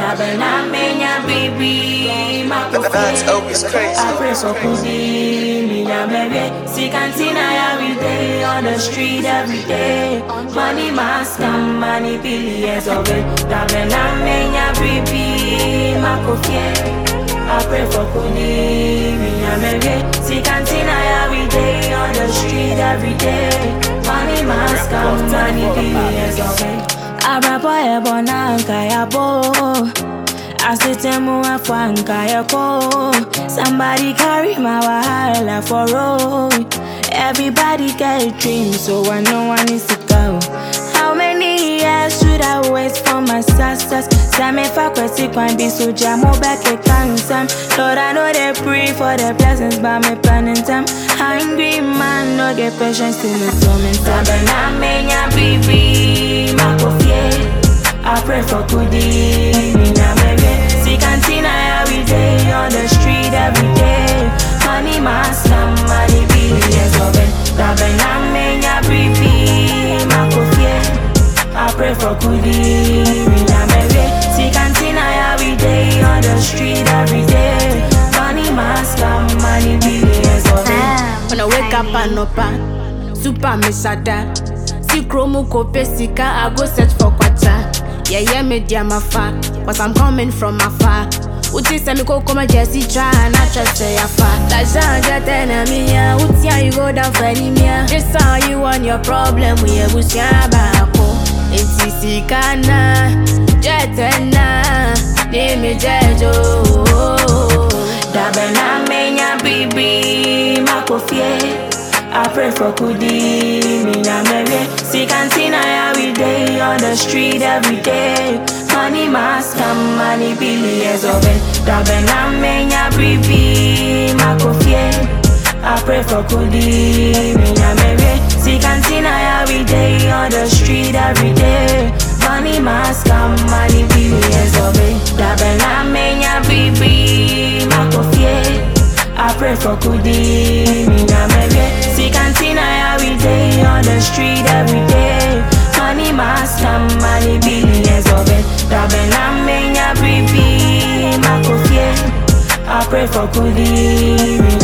That's always crazy. I pray for Kudi, me na baby. See cantina every day on the street every day. Money must come, money billions of it. Dabena menya baby, makofie. I pray for Kudi, me na baby. See cantina every day on the street every day. Money must come, money billions of it. Abrapo ebona nkaya bo. Asitemu afwanka yako. Somebody carry my wahala for road. Everybody get a dream, so I know one needs to go. How many years should I wait for my success? Some if I could see one be so jam back a cancer. Lord, I know they pray for the blessings, but me planning time. Hungry man, no get patience to me torment. Sabena menya baby, makofie. I pray for Kudi, me na baby. See cantina every day on the street every day. Money must come, money billions of it. Dabena menya baby, makofie. I pray for Kudi, me na baby. See cantina every day on the street every day. Money must come, money billions of it. When I wake up and up, super misada. See chromo kope sika, I go search for quarter. Yeah, me dear my fat, cause I'm coming from afar. Uti se mi ko koma Jesse try and I trust say ya fat. La janja tena miya, uti ya you go down for any miya. This how you want your problem, we have busia bako. Enti sikana, jetena, name jejo. Dabena menya baby, makofie. I pray for Kudi, me na baby. See cantina every day on the street every day. Money must come, money billions of it. Dabena menya baby, makofie. I pray for Kudi, me na baby. See cantina every day on the street every day. Money must come, money billions of it. Dabena menya baby, makofie. I pray for Kudi, me na baby. See cantina every day on the street every day. Money must come, money billions of it. Dabena menya baby, makofie. I pray for Kudi, me